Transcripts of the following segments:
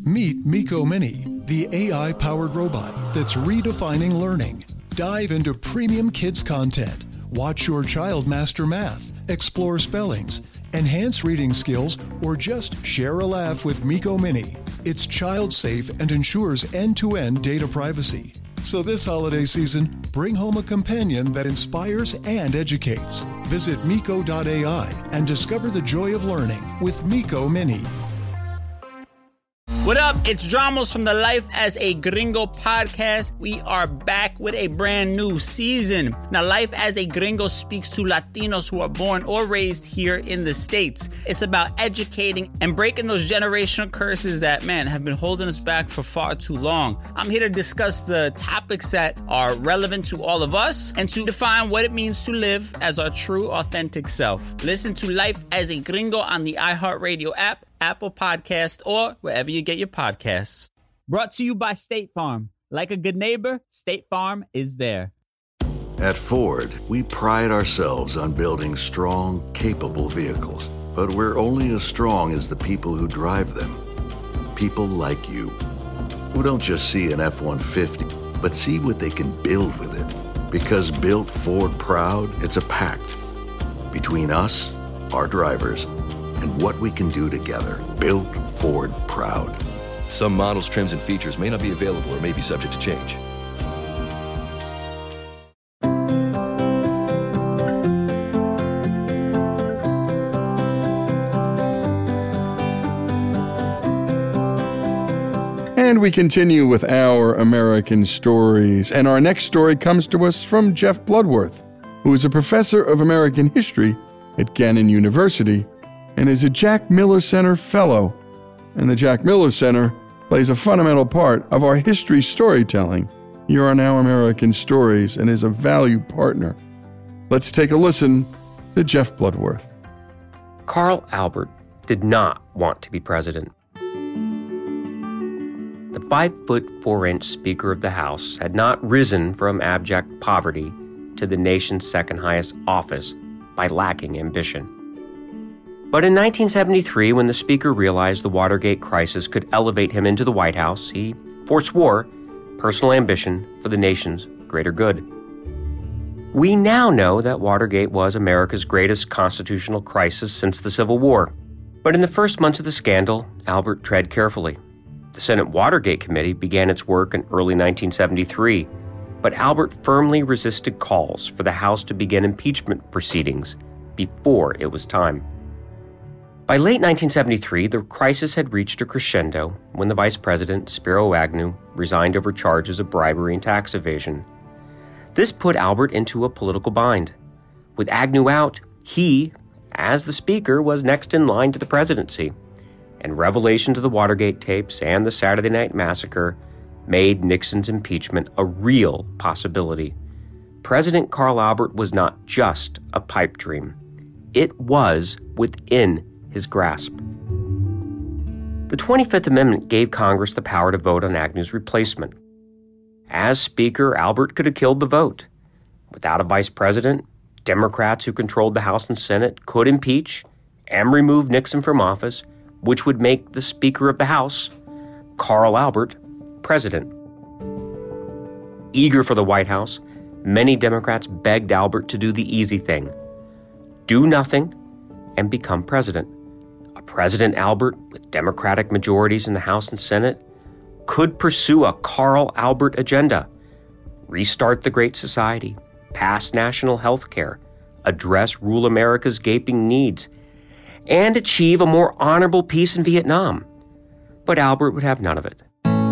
Meet Miko Mini, the AI-powered robot that's redefining learning. Dive into premium kids content. Watch your child master math, explore spellings, enhance reading skills, or just share a laugh with Miko Mini. It's child-safe and ensures end-to-end data privacy. So this holiday season, bring home a companion that inspires and educates. Visit Miko.ai and discover the joy of learning with Miko Mini. What up? It's Dramos from the Life as a Gringo podcast. We are back with a brand new season. Now, Life as a Gringo speaks to Latinos who are born or raised here in the States. It's about educating and breaking those generational curses that, man, have been holding us back for far too long. I'm here to discuss the topics that are relevant to all of us and to define what it means to live as our true, authentic self. Listen to Life as a Gringo on the iHeartRadio app, Apple Podcast, or wherever you get your podcasts. Brought to you by State Farm. Like a good neighbor, State Farm is there. At Ford, we pride ourselves on building strong, capable vehicles. But we're only as strong as the people who drive them. People like you, who don't just see an F-150, but see what they can build with it. Because built Ford proud, it's a pact between us, our drivers, and what we can do together. Built Ford proud. Some models, trims, and features may not be available or may be subject to change. And we continue with our American stories. And our next story comes to us from Jeff Bloodworth, who is a professor of American history at Gannon University and is a Jack Miller Center Fellow. And the Jack Miller Center plays a fundamental part of our history storytelling here on Our American Stories and is a valued partner. Let's take a listen to Jeff Bloodworth. Carl Albert did not want to be president. The 5'4" Speaker of the House had not risen from abject poverty to the nation's second highest office by lacking ambition. But in 1973, when the Speaker realized the Watergate crisis could elevate him into the White House, he forswore personal ambition for the nation's greater good. We now know that Watergate was America's greatest constitutional crisis since the Civil War. But in the first months of the scandal, Albert tread carefully. The Senate Watergate Committee began its work in early 1973, but Albert firmly resisted calls for the House to begin impeachment proceedings before it was time. By late 1973, the crisis had reached a crescendo when the Vice President, Spiro Agnew, resigned over charges of bribery and tax evasion. This put Albert into a political bind. With Agnew out, he, as the Speaker, was next in line to the presidency. And revelations of the Watergate tapes and the Saturday Night Massacre made Nixon's impeachment a real possibility. President Carl Albert was not just a pipe dream. It was within his grasp. The 25th Amendment gave Congress the power to vote on Agnew's replacement. As Speaker, Albert could have killed the vote. Without a vice president, Democrats who controlled the House and Senate could impeach and remove Nixon from office, which would make the Speaker of the House, Carl Albert, president. Eager for the White House, many Democrats begged Albert to do the easy thing: do nothing and become president. President Albert, with Democratic majorities in the House and Senate, could pursue a Carl Albert agenda: restart the Great Society, pass national health care, address rural America's gaping needs, and achieve a more honorable peace in Vietnam. But Albert would have none of it.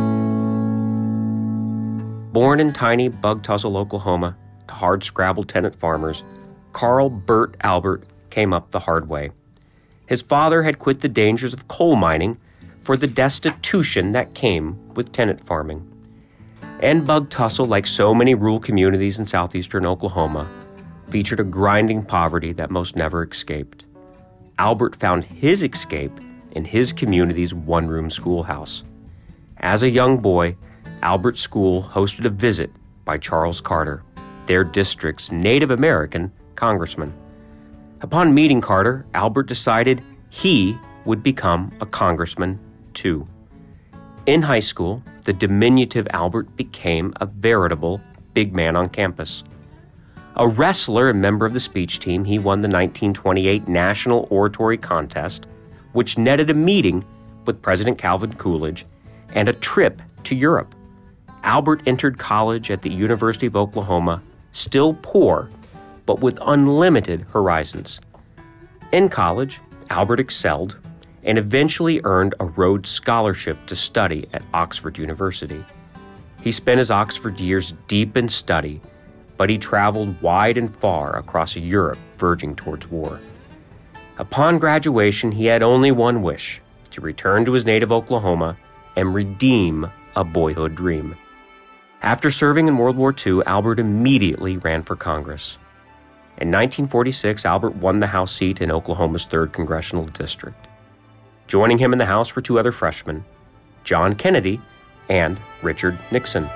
Born in tiny Bug Tussle, Oklahoma, to hard-scrabble tenant farmers, Carl Burt Albert came up the hard way. His father had quit the dangers of coal mining for the destitution that came with tenant farming. And Bug Tussle, like so many rural communities in southeastern Oklahoma, featured a grinding poverty that most never escaped. Albert found his escape in his community's one-room schoolhouse. As a young boy, Albert's school hosted a visit by Charles Carter, their district's Native American congressman. Upon meeting Carter, Albert decided he would become a congressman too. In high school, the diminutive Albert became a veritable big man on campus. A wrestler and member of the speech team, he won the 1928 National Oratory Contest, which netted a meeting with President Calvin Coolidge and a trip to Europe. Albert entered college at the University of Oklahoma, still poor, but with unlimited horizons. In college, Albert excelled and eventually earned a Rhodes Scholarship to study at Oxford University. He spent his Oxford years deep in study, but he traveled wide and far across a Europe verging towards war. Upon graduation, he had only one wish: to return to his native Oklahoma and redeem a boyhood dream. After serving in World War II, Albert immediately ran for Congress. In 1946, Albert won the House seat in Oklahoma's 3rd Congressional District. Joining him in the House were 2 other freshmen, John Kennedy and Richard Nixon.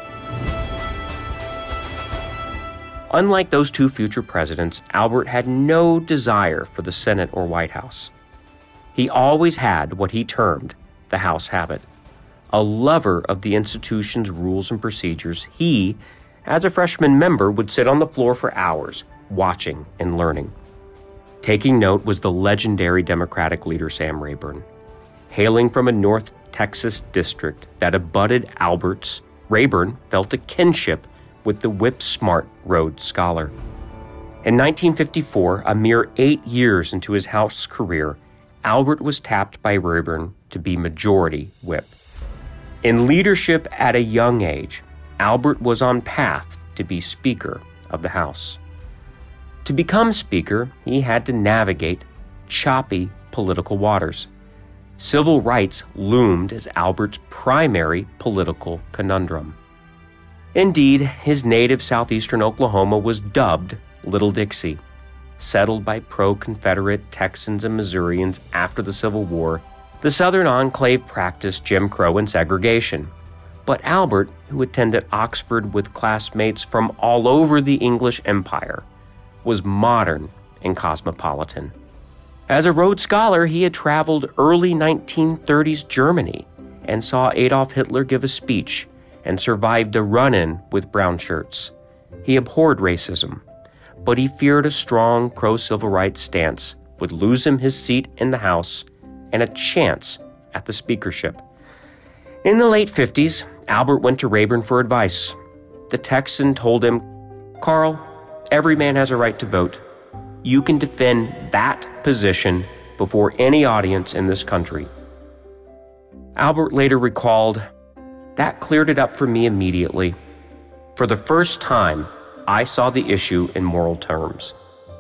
Unlike those 2 future presidents, Albert had no desire for the Senate or White House. He always had what he termed the House habit. A lover of the institution's rules and procedures, he, as a freshman member, would sit on the floor for hours, watching and learning. Taking note was the legendary Democratic leader Sam Rayburn. Hailing from a North Texas district that abutted Albert's, Rayburn felt a kinship with the whip-smart Rhodes Scholar. In 1954, a mere 8 years into his House career, Albert was tapped by Rayburn to be Majority Whip. In leadership at a young age, Albert was on path to be Speaker of the House. To become Speaker, he had to navigate choppy political waters. Civil rights loomed as Albert's primary political conundrum. Indeed, his native southeastern Oklahoma was dubbed Little Dixie. Settled by pro-Confederate Texans and Missourians after the Civil War, the Southern enclave practiced Jim Crow and segregation. But Albert, who attended Oxford with classmates from all over the English Empire, was modern and cosmopolitan. As a Rhodes Scholar, he had traveled early 1930s Germany and saw Adolf Hitler give a speech and survived a run-in with brown shirts. He abhorred racism, but he feared a strong pro-civil rights stance would lose him his seat in the House and a chance at the speakership. In the late 50s, Albert went to Rayburn for advice. The Texan told him, "Carl, every man has a right to vote. You can defend that position before any audience in this country." Albert later recalled, "That cleared it up for me immediately. For the first time, I saw the issue in moral terms."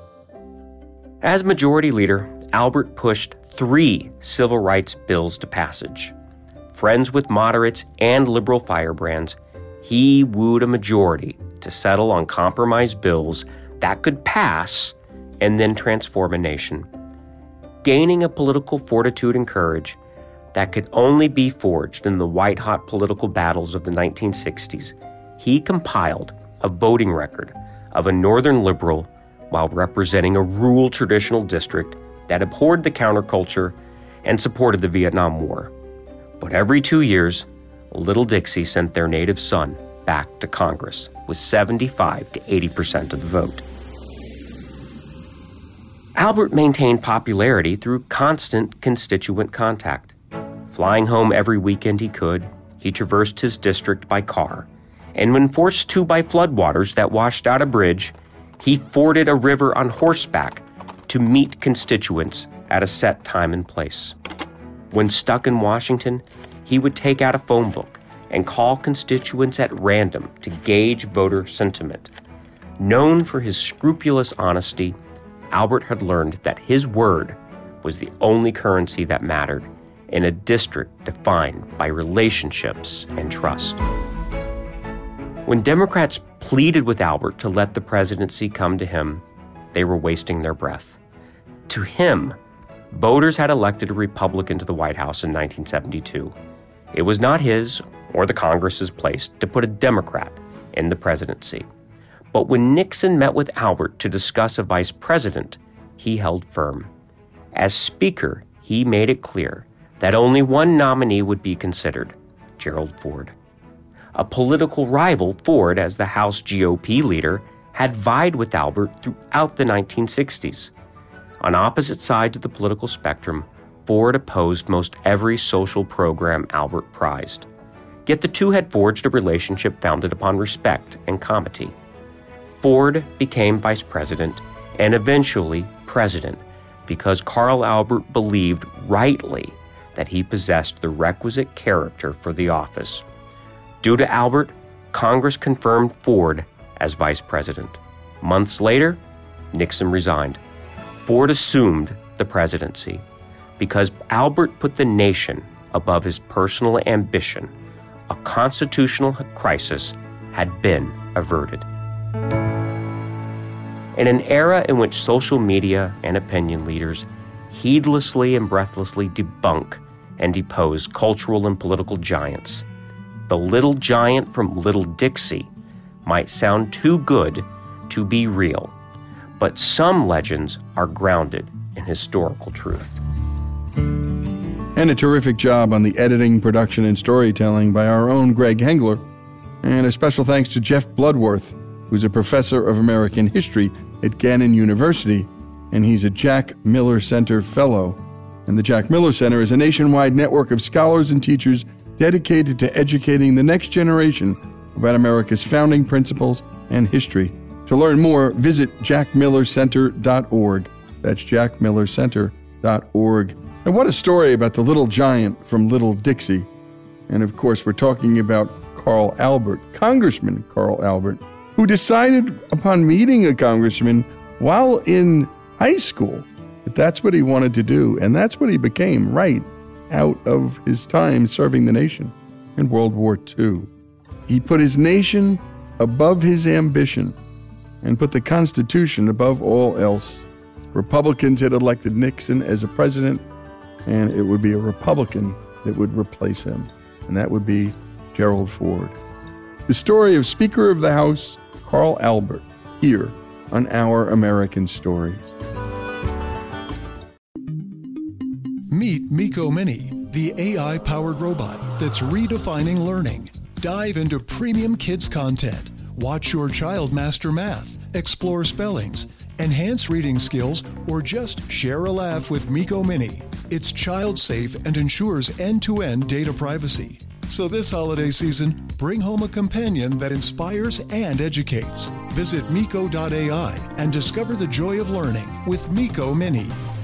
As Majority Leader, Albert pushed 3 civil rights bills to passage. Friends with moderates and liberal firebrands, he wooed a majority to settle on compromise bills that could pass and then transform a nation. Gaining a political fortitude and courage that could only be forged in the white-hot political battles of the 1960s, he compiled a voting record of a Northern liberal while representing a rural traditional district that abhorred the counterculture and supported the Vietnam War. But every 2 years, Little Dixie sent their native son back to Congress with 75 to 80% of the vote. Albert maintained popularity through constant constituent contact. Flying home every weekend he could, he traversed his district by car, and when forced to by floodwaters that washed out a bridge, he forded a river on horseback to meet constituents at a set time and place. When stuck in Washington, he would take out a phone book and call constituents at random to gauge voter sentiment. Known for his scrupulous honesty, Albert had learned that his word was the only currency that mattered in a district defined by relationships and trust. When Democrats pleaded with Albert to let the presidency come to him, they were wasting their breath. To him, voters had elected a Republican to the White House in 1972. It was not his or the Congress's place to put a Democrat in the presidency. But when Nixon met with Albert to discuss a vice president, he held firm. As Speaker, he made it clear that only one nominee would be considered, Gerald Ford. A political rival, Ford, as the House GOP leader, had vied with Albert throughout the 1960s. On opposite sides of the political spectrum, Ford opposed most every social program Albert prized. Yet the two had forged a relationship founded upon respect and comity. Ford became vice president and eventually president because Carl Albert believed rightly that he possessed the requisite character for the office. Due to Albert, Congress confirmed Ford as vice president. Months later, Nixon resigned. Ford assumed the presidency because Albert put the nation above his personal ambition. A constitutional crisis had been averted. In an era in which social media and opinion leaders heedlessly and breathlessly debunk and depose cultural and political giants, the little giant from Little Dixie might sound too good to be real, but some legends are grounded in historical truth. And a terrific job on the editing, production, and storytelling by our own Greg Hengler. And a special thanks to Jeff Bloodworth, who's a professor of American history at Gannon University, and he's a Jack Miller Center Fellow. And the Jack Miller Center is a nationwide network of scholars and teachers dedicated to educating the next generation about America's founding principles and history. To learn more, visit jackmillercenter.org. That's jackmillercenter.org. And what a story about the little giant from Little Dixie. And of course, we're talking about Carl Albert, Congressman Carl Albert, who decided upon meeting a congressman while in high school that that's what he wanted to do. And that's what he became right out of his time serving the nation in World War II. He put his nation above his ambition and put the Constitution above all else. Republicans had elected Nixon as a president, and it would be a Republican that would replace him, and that would be Gerald Ford. The story of Speaker of the House, Carl Albert, here on Our American Stories. Meet Miko Mini, the AI-powered robot that's redefining learning. Dive into premium kids content. Watch your child master math, explore spellings, enhance reading skills, or just share a laugh with Miko Mini. It's child-safe and ensures end-to-end data privacy. So this holiday season, bring home a companion that inspires and educates. Visit Miko.ai and discover the joy of learning with Miko Mini.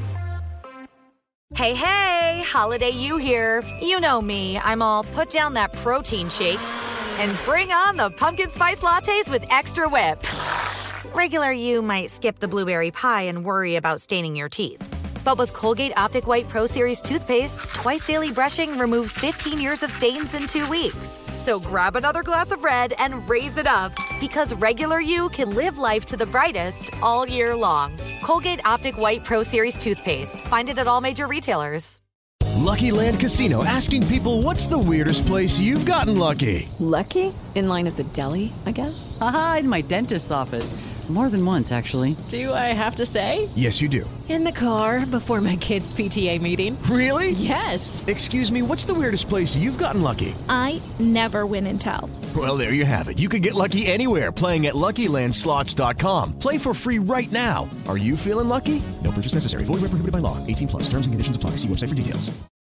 Hey, hey, Holiday You here. You know me, I'm all put down that protein shake and bring on the pumpkin spice lattes with extra whip. Regular you might skip the blueberry pie and worry about staining your teeth. But with Colgate Optic White Pro Series toothpaste, twice daily brushing removes 15 years of stains in 2 weeks. So grab another glass of red and raise it up, because regular you can live life to the brightest all year long. Colgate Optic White Pro Series toothpaste. Find it at all major retailers. Lucky Land Casino, asking people, what's the weirdest place you've gotten lucky? Lucky? In line at the deli, I guess? Aha, in my dentist's office. More than once, actually. Do I have to say? Yes, you do. In the car before my kids' PTA meeting. Really? Yes. Excuse me, what's the weirdest place you've gotten lucky? I never win and tell. Well, there you have it. You can get lucky anywhere, playing at LuckyLandSlots.com. Play for free right now. Are you feeling lucky? No purchase necessary. Void where prohibited by law. 18+. Terms and conditions apply. See website for details.